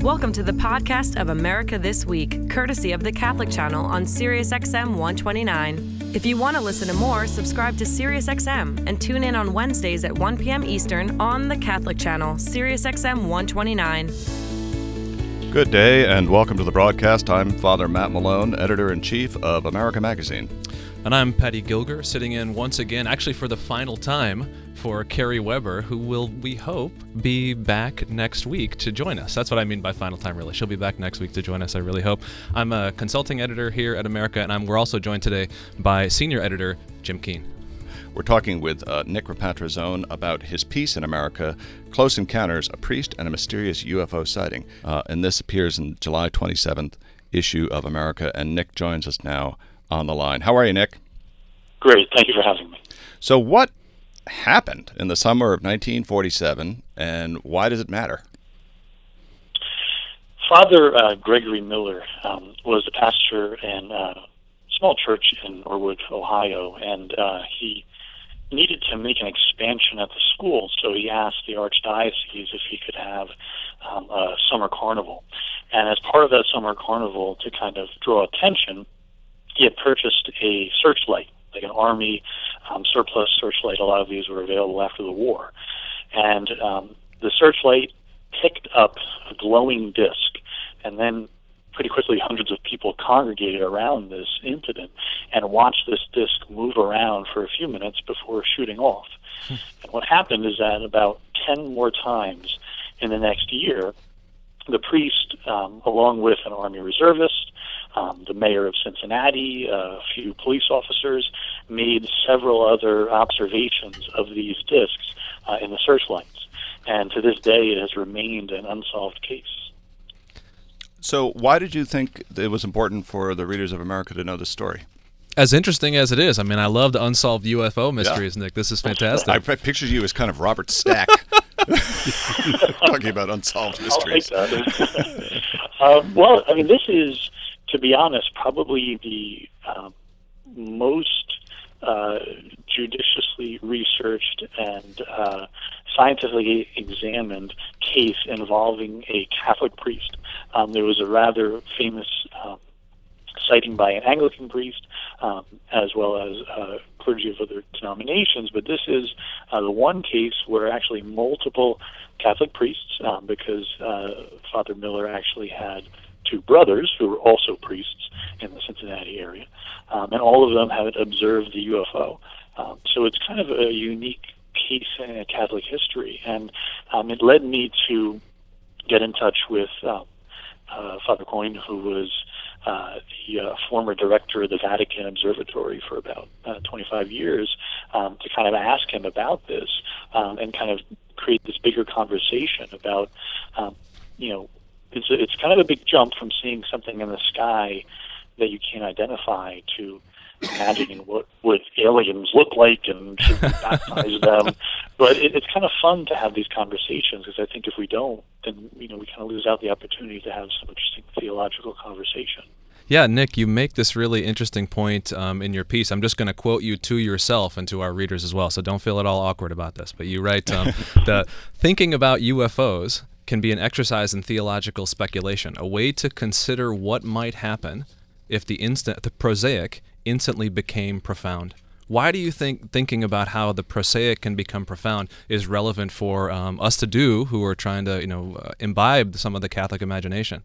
Welcome to the podcast of America This Week, courtesy of the Catholic Channel on SiriusXM 129. If you want to listen to more, subscribe to SiriusXM and tune in on Wednesdays at 1 p.m. Eastern on the Catholic Channel, SiriusXM 129. Good day and welcome to the broadcast. I'm Father Matt Malone, Editor-in-Chief of America Magazine. And I'm Patty Gilger, sitting in once again, actually for the final time, for Carrie Weber, who will, we hope, be back next week to join us. That's what I mean by final time, really. She'll be back next week to join us, I really hope. I'm a consulting editor here at America, and we're also joined today by senior editor Jim Keane. We're talking with Nick Rapatrazzone about his piece in America, Close Encounters, A Priest and a Mysterious UFO Sighting. And this appears in July 27th issue of America, and Nick joins us now on the line. How are you, Nick? Great. Thank you for having me. So what happened in the summer of 1947, and why does it matter? Father Gregory Miller was a pastor in a small church in Norwood, Ohio, and he needed to make an expansion at the school, so he asked the archdiocese if he could have a summer carnival. And as part of that summer carnival, to kind of draw attention, he had purchased a searchlight, like an Army surplus searchlight. A lot of these were available after the war. And the searchlight picked up a glowing disc, and then pretty quickly hundreds of people congregated around this incident and watched this disc move around for a few minutes before shooting off. And what happened is that about 10 more times in the next year, the priest, along with an Army reservist, the mayor of Cincinnati, a few police officers, made several other observations of these discs in the searchlights. And to this day, it has remained an unsolved case. So why did you think it was important for the readers of America to know this story? As interesting as it is. I mean, I love the unsolved UFO mysteries, Nick. This is fantastic. I pictured you as kind of Robert Stack talking about unsolved mysteries. I like that. Well, I mean, this is, to be honest, probably the most judiciously researched and scientifically examined case involving a Catholic priest. There was a rather famous sighting by an Anglican priest, as well as clergy of other denominations, but this is the one case where actually multiple Catholic priests, because Father Miller actually had two brothers who were also priests in the Cincinnati area, and all of them had observed the UFO. So it's kind of a unique case in Catholic history, and it led me to get in touch with Father Coyne, who was the former director of the Vatican Observatory for about 25 years, to kind of ask him about this and kind of create this bigger conversation about, it's kind of a big jump from seeing something in the sky that you can't identify to imagining what aliens look like and should we baptize them. But it's kind of fun to have these conversations, because I think if we don't, then we kind of lose out the opportunity to have some interesting theological conversation. Yeah, Nick, you make this really interesting point in your piece. I'm just going to quote you to yourself and to our readers as well, so don't feel at all awkward about this. But you write, the thinking about UFOs can be an exercise in theological speculation, a way to consider what might happen if the prosaic instantly became profound. Why do you think thinking about how the prosaic can become profound is relevant for us to do, who are trying to imbibe some of the Catholic imagination?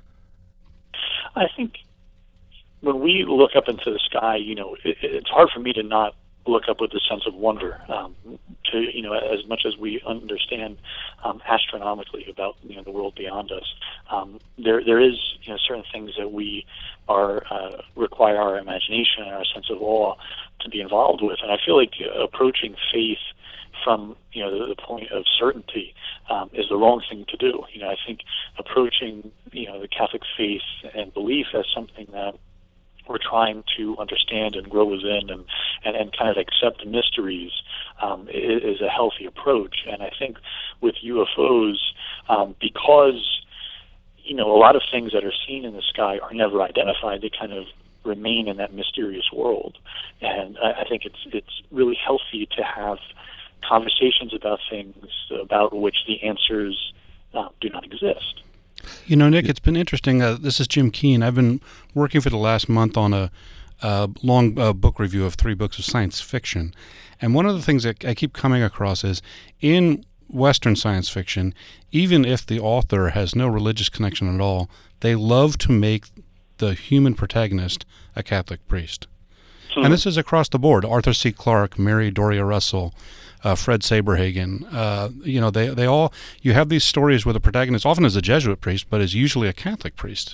I think when we look up into the sky, it's hard for me to not look up with a sense of wonder. As much as we understand astronomically about the world beyond us, there is certain things that we require our imagination and our sense of awe to be involved with. And I feel like approaching faith from the point of certainty is the wrong thing to do. I think approaching the Catholic faith and belief as something that we're trying to understand and grow within and kind of accept the mysteries is a healthy approach. And I think with UFOs, because a lot of things that are seen in the sky are never identified, they kind of remain in that mysterious world. And I think it's really healthy to have conversations about things about which the answers do not exist. Nick, it's been interesting. This is Jim Keane. I've been working for the last month on a long book review of 3 books of science fiction. And one of the things that I keep coming across is in Western science fiction, even if the author has no religious connection at all, they love to make the human protagonist a Catholic priest. And this is across the board. Arthur C. Clarke, Mary Doria Russell, Fred Saberhagen. They all, you have these stories where the protagonist often is a Jesuit priest, but is usually a Catholic priest.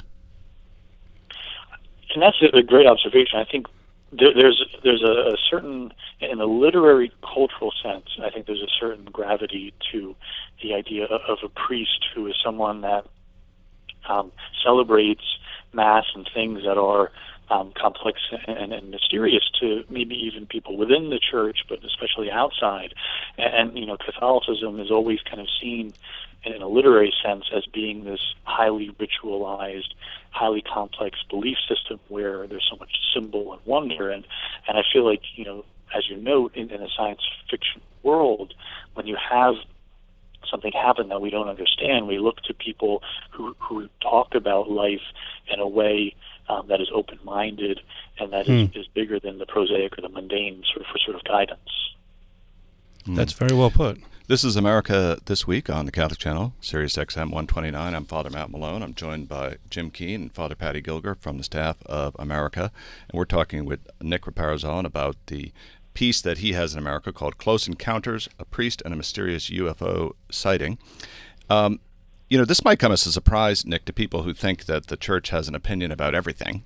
And that's a great observation. I think there's a certain, in a literary cultural sense, I think there's a certain gravity to the idea of a priest who is someone that celebrates Mass and things that are complex and mysterious to maybe even people within the church, but especially outside. And Catholicism is always kind of seen in a literary sense as being this highly ritualized, highly complex belief system where there's so much symbol and wonder. And I feel like, as you note, in a science fiction world, when you have something happen that we don't understand, we look to people who talk about life in a way that is open-minded and that is bigger than the prosaic or the mundane for sort of guidance. That's very well put. This is America This Week on the Catholic Channel, Sirius XM 129. I'm Father Matt Malone. I'm joined by Jim Keane and Father Patty Gilger from the staff of America. And we're talking with Nick Raparazon about the piece that he has in America called Close Encounters, a Priest and a Mysterious UFO Sighting. This might come as a surprise, Nick, to people who think that the church has an opinion about everything.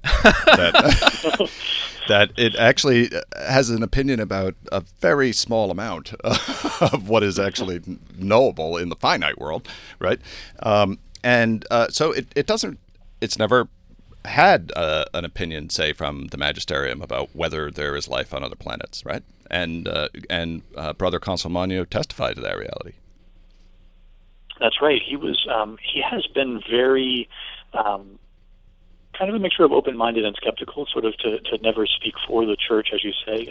that it actually has an opinion about a very small amount of what is actually knowable in the finite world, right? So it doesn't. It's never had an opinion, say, from the magisterium about whether there is life on other planets, right? And Brother Consolmagno testified to that reality. That's right. He was. He has been very kind of a mixture of open-minded and skeptical, sort of to never speak for the church, as you say.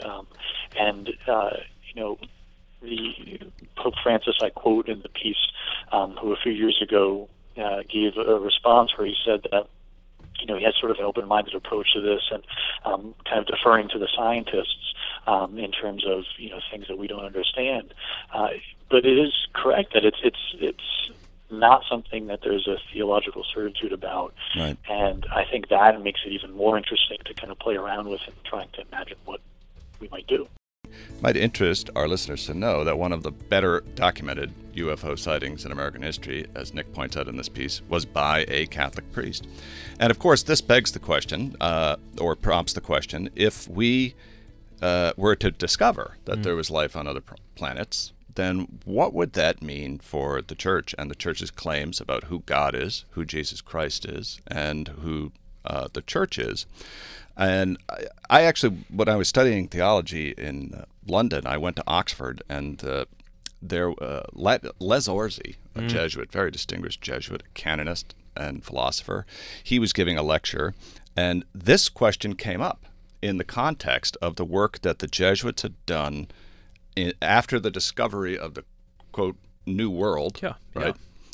The Pope Francis, I quote in the piece, who a few years ago gave a response where he said that he has sort of an open-minded approach to this and kind of deferring to the scientists in terms of things that we don't understand. But it is correct that it's not something that there's a theological certitude about. Right. And I think that makes it even more interesting to kind of play around with and trying to imagine what we might do. Might interest our listeners to know that one of the better documented UFO sightings in American history, as Nick points out in this piece, was by a Catholic priest. And of course, this begs the question, or prompts the question, if we were to discover that there was life on other planets, then what would that mean for the church and the church's claims about who God is, who Jesus Christ is, and who the church is? And I actually, when I was studying theology in London, I went to Oxford, and there Les Orsi, a Jesuit, very distinguished Jesuit, canonist and philosopher, he was giving a lecture, and this question came up in the context of the work that the Jesuits had done after the discovery of the, quote, New World, right?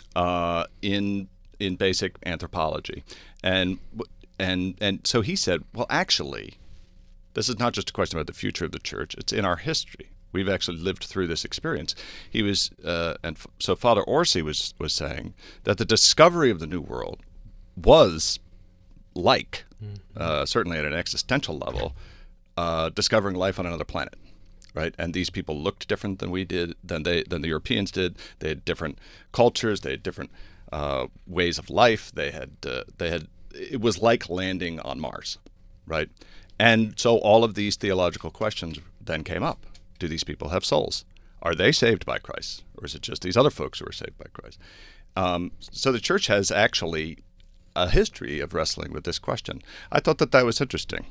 In basic anthropology. And so he said, well, actually, this is not just a question about the future of the church. It's in our history. We've actually lived through this experience. He was, so Father Orsi was saying that the discovery of the New World was like, certainly at an existential level, discovering life on another planet, right? And these people looked different than we did, than the Europeans did. They had different cultures. They had different ways of life. They had. It was like landing on Mars, right? And so all of these theological questions then came up. Do these people have souls? Are they saved by Christ? Or is it just these other folks who are saved by Christ? So the church has actually a history of wrestling with this question. I thought that was interesting.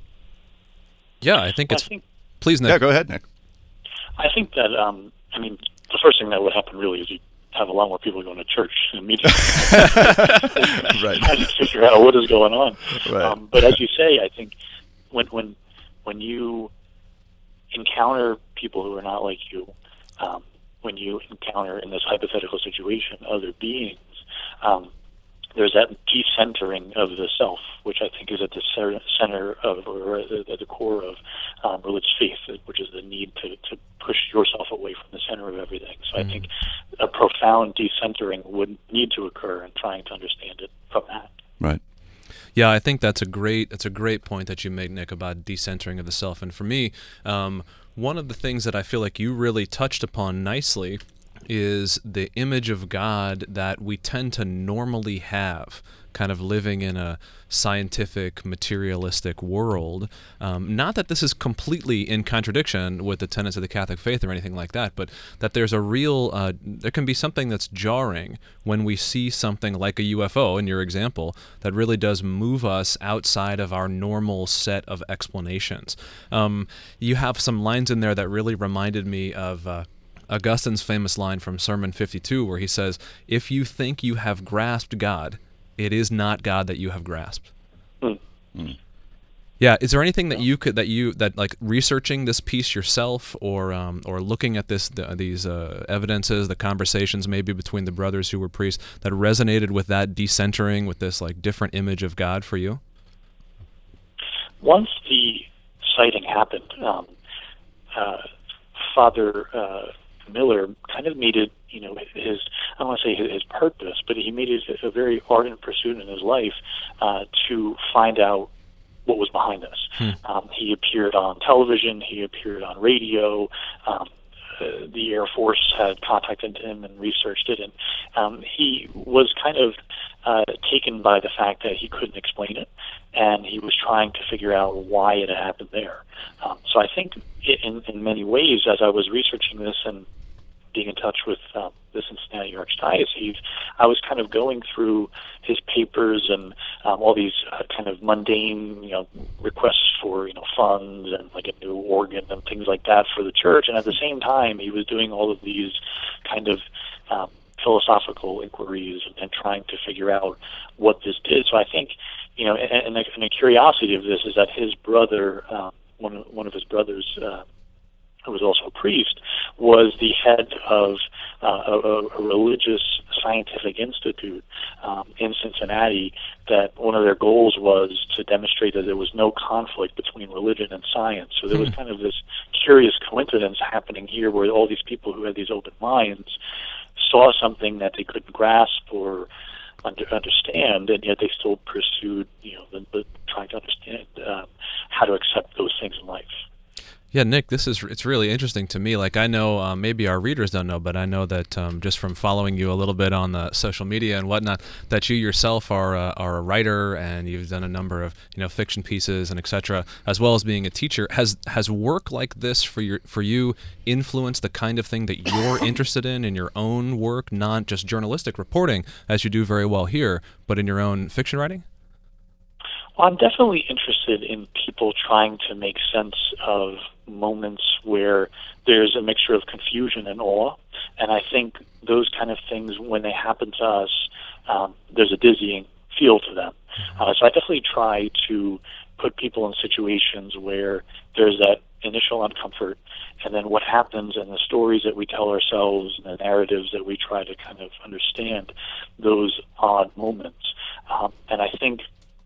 Yeah, I think Please, Nick. Yeah, go ahead, Nick. I think that, the first thing that would happen really is you have a lot more people going to church immediately. Right. Trying to figure out what is going on. Right. But as you say, I think when you encounter people who are not like you, when you encounter in this hypothetical situation other beings, there's that decentering of the self, which I think is at the center of, or at the core of religious faith, which is the need to push yourself away from the center of everything. So I think a profound decentering would need to occur in trying to understand it from that. Right. Yeah, I think that's a great point that you make, Nick, about decentering of the self. And for me, one of the things that I feel like you really touched upon nicely is the image of God that we tend to normally have, kind of living in a scientific, materialistic world. Not that this is completely in contradiction with the tenets of the Catholic faith or anything like that, but that there's a real, there can be something that's jarring when we see something like a UFO, in your example, that really does move us outside of our normal set of explanations. You have some lines in there that really reminded me of Augustine's famous line from Sermon 52, where he says, "If you think you have grasped God, it is not God that you have grasped." Yeah, is there anything that you could like researching this piece yourself, or looking at these evidences, the conversations maybe between the brothers who were priests, that resonated with that decentering, with this like different image of God for you? Once the sighting happened, Father Miller kind of made it, his, I don't want to say his purpose, but he made it a very ardent pursuit in his life to find out what was behind this. He appeared on television, he appeared on radio, the Air Force had contacted him and researched it, and he was kind of taken by the fact that he couldn't explain it, and he was trying to figure out why it had happened there. So I think in many ways, as I was researching this and being in touch with the Cincinnati Archdiocese, I was kind of going through his papers and all these kind of mundane, requests for, funds and like a new organ and things like that for the church. And at the same time, he was doing all of these kind of philosophical inquiries and trying to figure out what this did. So I think, and the curiosity of this is that his brother, one of his brothers, who was also a priest, was the head of a religious scientific institute in Cincinnati, that one of their goals was to demonstrate that there was no conflict between religion and science. So there was kind of this curious coincidence happening here, where all these people who had these open minds saw something that they couldn't grasp or understand, and yet they still pursued, the trying to understand how to accept those things in life. Yeah, Nick, it's really interesting to me. Like, I know maybe our readers don't know, but I know that just from following you a little bit on the social media and whatnot, that you yourself are a writer, and you've done a number of fiction pieces and etc. As well as being a teacher. Has work like this for you influenced the kind of thing that you're interested in your own work, not just journalistic reporting, as you do very well here, but in your own fiction writing? Well, I'm definitely interested in people trying to make sense of moments where there's a mixture of confusion and awe. And I think those kind of things, when they happen to us, there's a dizzying feel to them. So I definitely try to put people in situations where there's that initial uncomfort, and then what happens and the stories that we tell ourselves and the narratives that we try to kind of understand those odd moments. And I think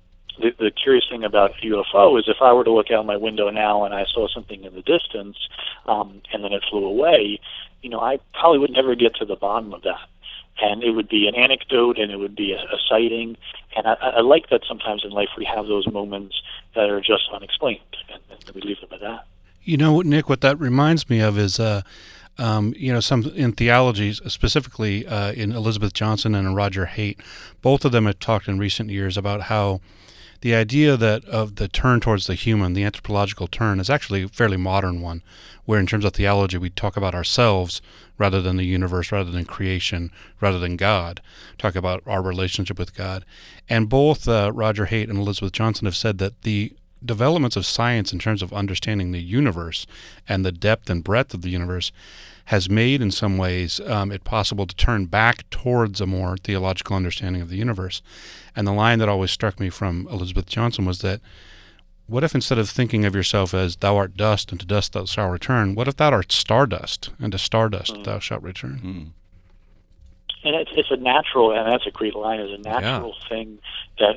the curious thing about UFO is, if I were to look out my window now and I saw something in the distance, and then it flew away, I probably would never get to the bottom of that. And it would be an anecdote, and it would be a sighting. And I like that sometimes in life we have those moments that are just unexplained, and we leave them at that. Nick, what that reminds me of is, some in theology, specifically in Elizabeth Johnson and Roger Haight, both of them have talked in recent years about how the idea that of the turn towards the human, the anthropological turn, is actually a fairly modern one, where in terms of theology we talk about ourselves rather than the universe, rather than creation, rather than God, talk about our relationship with God. And both Roger Haight and Elizabeth Johnson have said that the developments of science in terms of understanding the universe and the depth and breadth of the universe has made, in some ways, it possible to turn back towards a more theological understanding of the universe. And the line that always struck me from Elizabeth Johnson was that, what if instead of thinking of yourself as thou art dust and to dust thou shalt return, what if thou art stardust and to stardust thou shalt return? And it's a natural, and that's a great line, is a natural thing that,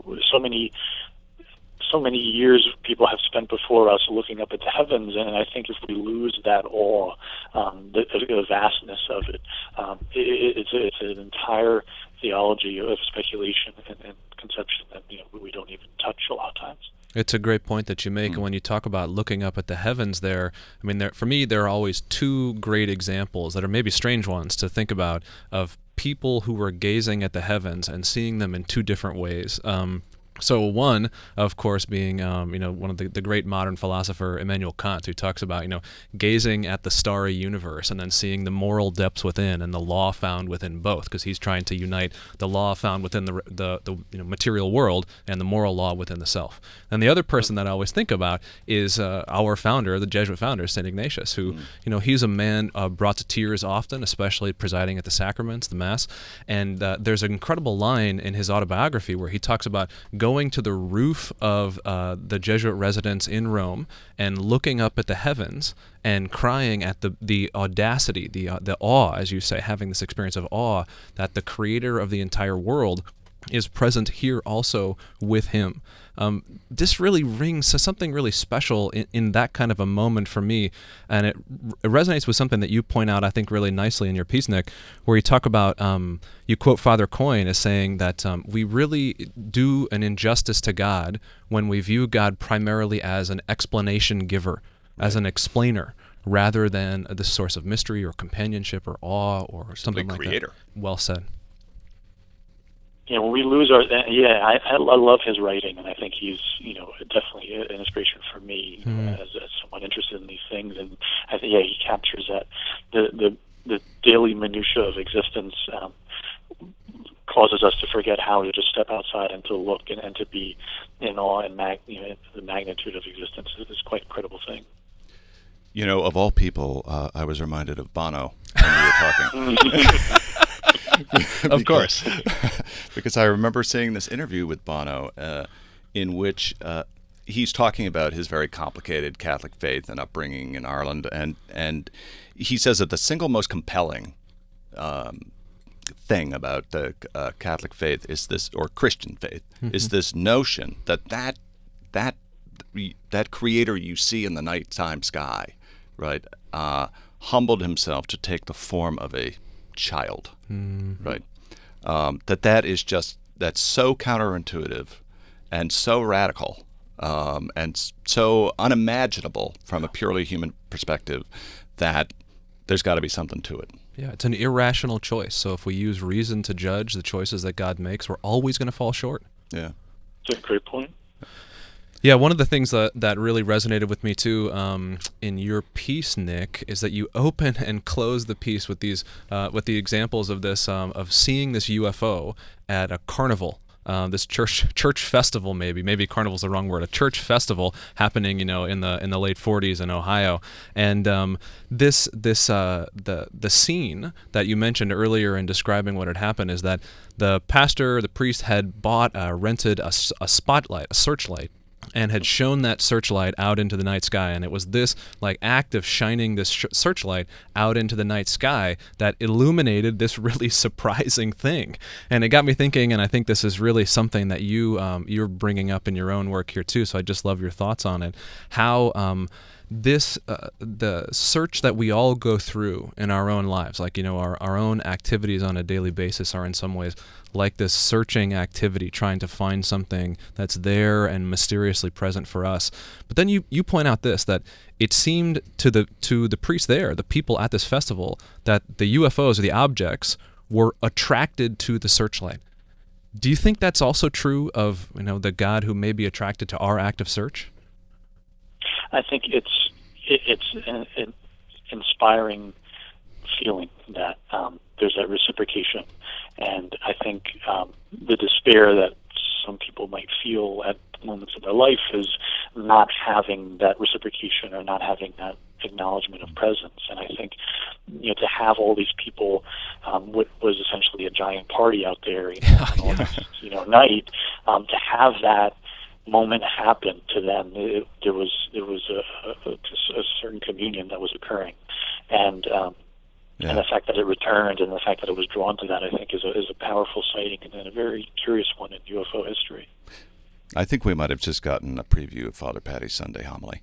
so many years people have spent before us looking up at the heavens, and I think if we lose that awe, the vastness of it, it's an entire theology of speculation and conception that we don't even touch a lot of times. It's a great point that you make. And when you talk about looking up at the heavens there, I mean, for me, there are always two great examples that are maybe strange ones to think about of people who were gazing at the heavens and seeing them in two different ways. So one, of course, being one of the great modern philosopher Immanuel Kant, who talks about gazing at the starry universe and then seeing the moral depths within and the law found within both, because he's trying to unite the law found within the material world and the moral law within the self. And the other person that I always think about is our founder, the Jesuit founder, St. Ignatius, who he's a man brought to tears often, especially presiding at the sacraments, the Mass. And there's an incredible line in his autobiography where he talks about going to the roof of the Jesuit residence in Rome and looking up at the heavens and crying at the audacity, the awe, as you say, having this experience of awe that the creator of the entire world is present here also with him. This really rings something really special in that kind of a moment for me, and it resonates with something that you point out, I think, really nicely in your piece, Nick, where you talk about, you quote Father Coyne as saying that we really do an injustice to God when we view God primarily as an explanation giver, as an explainer, rather than the source of mystery or companionship or awe or something like creator. That. Well said. When we lose our, I love his writing, and I think he's, definitely an inspiration for me as someone interested in these things. And I think, he captures that the daily minutia of existence causes us to forget how to just step outside and to look and to be in awe and the magnitude of existence is quite an incredible thing. Of all people, I was reminded of Bono when we were talking. Of course. Because I remember seeing this interview with Bono in which he's talking about his very complicated Catholic faith and upbringing in Ireland, and he says that the single most compelling thing about the Catholic faith is this, or Christian faith, is this notion that creator you see in the nighttime sky, right, humbled himself to take the form of a child, right? That's so counterintuitive and so radical and so unimaginable from a purely human perspective that there's got to be something to it. Yeah, it's an irrational choice. So if we use reason to judge the choices that God makes, we're always going to fall short. Yeah. That's a great point. Yeah, one of the things that really resonated with me too in your piece, Nick, is that you open and close the piece with these with the examples of this of seeing this UFO at a carnival, this church festival, maybe carnival's the wrong word, a church festival happening, in the late 40s in Ohio, and the scene that you mentioned earlier in describing what had happened is that the priest had rented a spotlight, a searchlight, and had shown that searchlight out into the night sky, and it was this act of shining this searchlight out into the night sky that illuminated this really surprising thing. And it got me thinking, and I think this is really something that you're bringing up in your own work here too, so I just love your thoughts on it, how the search that we all go through in our own lives, our own activities on a daily basis are in some ways like this searching activity, trying to find something that's there and mysteriously present for us. But then you point out that it seemed to the priests there, the people at this festival, that the UFOs, or the objects, were attracted to the searchlight. Do you think that's also true of the God who may be attracted to our act of search? I think it's an inspiring feeling that there's that reciprocation, and I think the despair that some people might feel at moments in their life is not having that reciprocation or not having that acknowledgement of presence. And I think to have all these people, what was essentially a giant party out there, night, to have that moment happen to them, there was a certain communion that was occurring, and And the fact that it returned and the fact that it was drawn to that, I think, is a powerful sighting and a very curious one in UFO history. I think we might have just gotten a preview of Father Patty's Sunday homily.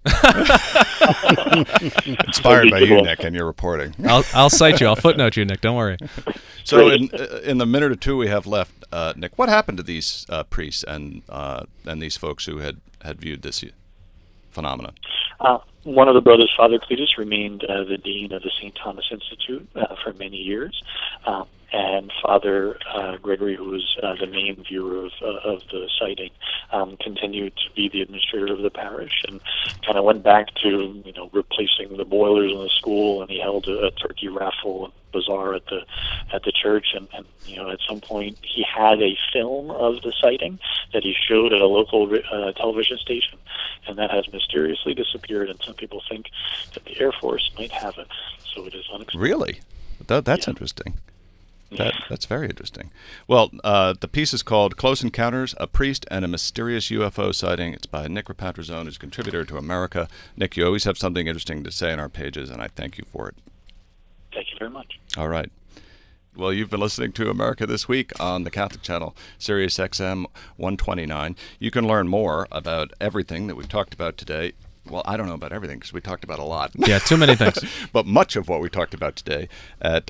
Inspired by you, Nick, and your reporting. I'll cite you. I'll footnote you, Nick. Don't worry. So in the minute or two we have left, Nick, what happened to these priests and these folks who had viewed this phenomenon? One of the brothers, Father Cletus, remained the dean of the St. Thomas Institute for many years. And Father Gregory, who was the main viewer of the sighting, continued to be the administrator of the parish, and kind of went back to replacing the boilers in the school. And he held a turkey raffle and bazaar at the church. And at some point he had a film of the sighting that he showed at a local television station, and that has mysteriously disappeared. And some people think that the Air Force might have it. So it is unexplained. Really? That's interesting. That's very interesting. Well, the piece is called Close Encounters, A Priest and a Mysterious UFO Sighting. It's by Nick Rapatrazone, who's a contributor to America. Nick, you always have something interesting to say on our pages, and I thank you for it. Thank you very much. All right. Well, you've been listening to America This Week on the Catholic Channel, Sirius XM 129. You can learn more about everything that we've talked about today. Well, I don't know about everything because we talked about a lot. Yeah, too many things. But much of what we talked about today at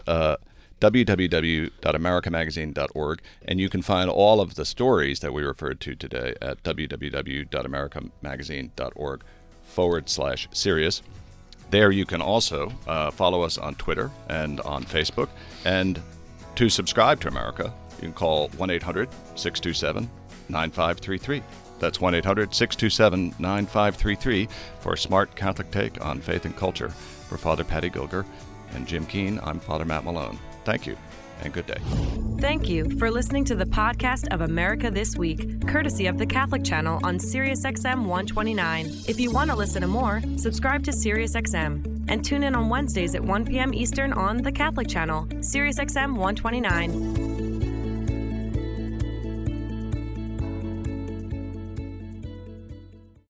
www.americamagazine.org, and you can find all of the stories that we referred to today at www.americamagazine.org/Sirius. There you can also follow us on Twitter and on Facebook. And to subscribe to America, you can call 1-800-627-9533. That's 1-800-627-9533 for a smart Catholic take on faith and culture. For Father Patty Gilger and Jim Keene, I'm Father Matt Malone. Thank you, and good day. Thank you for listening to the podcast of America This Week, courtesy of the Catholic Channel on Sirius XM 129. If you want to listen to more, subscribe to Sirius XM and tune in on Wednesdays at 1 p.m. Eastern on the Catholic Channel, Sirius XM 129.